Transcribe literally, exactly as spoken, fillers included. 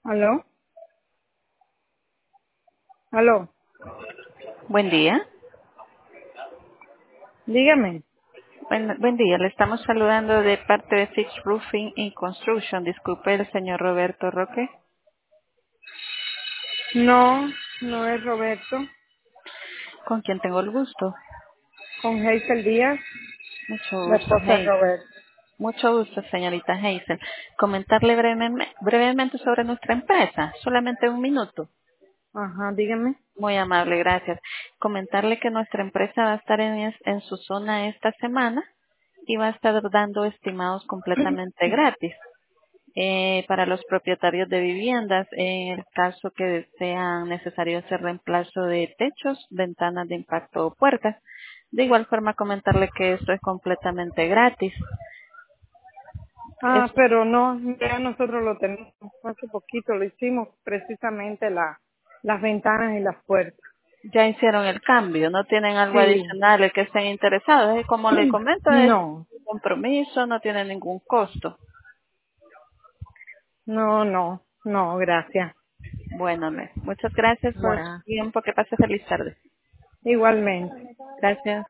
¿Aló? ¿Aló? Buen día. Dígame. Buen, buen día. Le estamos saludando de parte de Fix Roofing y Construction. Disculpe el señor Roberto Roque, No, no es Roberto. con quien tengo el gusto. Con Hazel Díaz, Mucho la gusto, esposa de Hazel. Roberto. Mucho gusto, señorita Hazel. Comentarle brevemente, brevemente sobre nuestra empresa. Solamente un minuto. Ajá, dígame. Muy amable, gracias. Comentarle que nuestra empresa va a estar en, es- en su zona esta semana y va a estar dando estimados completamente gratis. Eh, para los propietarios de viviendas, en el caso que sea necesario hacer reemplazo de techos, ventanas de impacto o puertas. De igual forma, comentarle que esto es completamente gratis. Es- Ah, pero no, ya nosotros lo tenemos. Hace poquito lo hicimos precisamente la, las ventanas y las puertas. ya hicieron el cambio, no tienen algo Sí. adicional de que estén interesados. Y como le comento, es No, un compromiso, no tiene ningún costo. no, no, no, gracias. Bueno, me- muchas gracias por su Bueno, tiempo. Que pase feliz tarde. igualmente. Gracias.